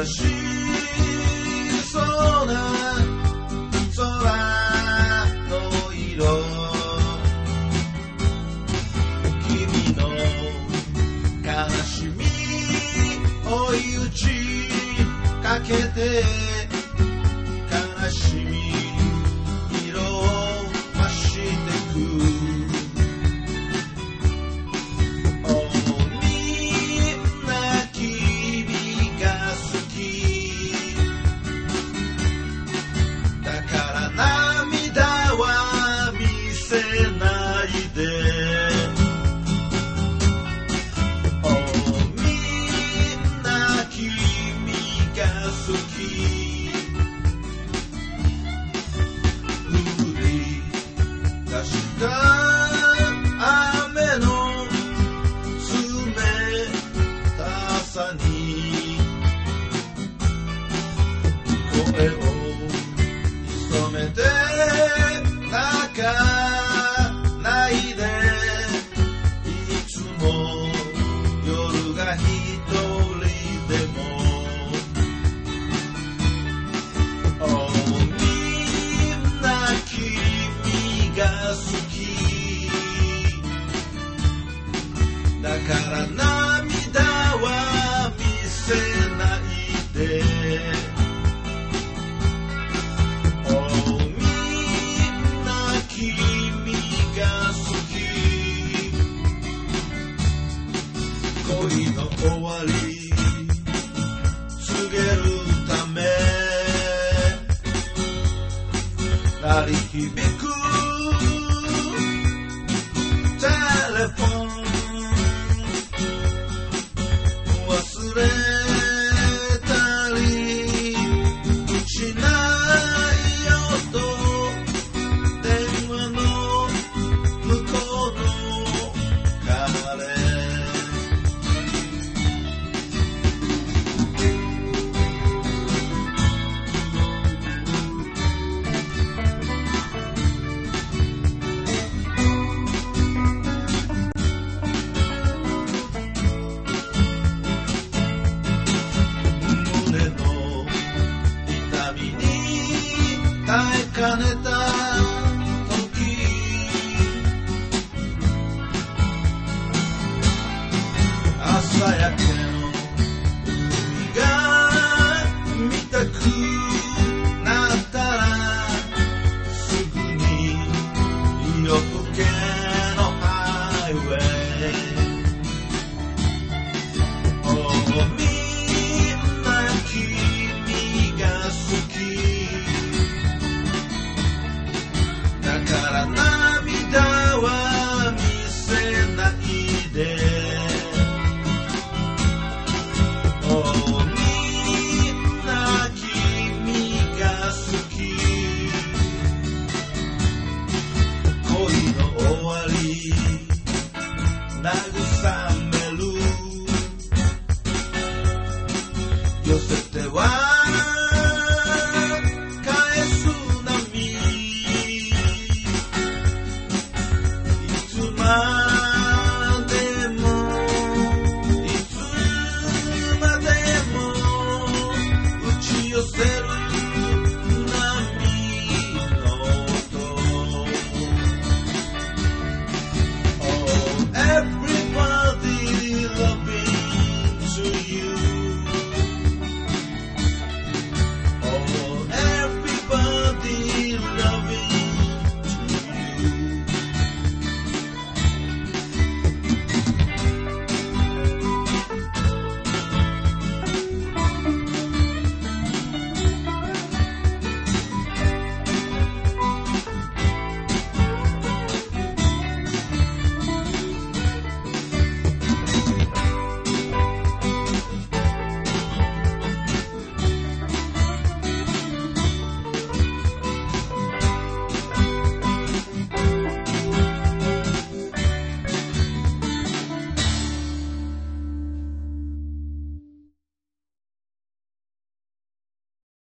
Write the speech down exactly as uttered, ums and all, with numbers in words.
悲しそうな空の色、君の悲しみ追い打ちかけて、悲しみ色を増してく。雨の冷たさに声を潜めて泣かないで、いつも夜が一人でもだから涙は見せないで、oh, みんな君が好き、恋の終わり告げるため鳴り響くテレフォン、忘れたりしないよと電話の向こうの彼、兼ねた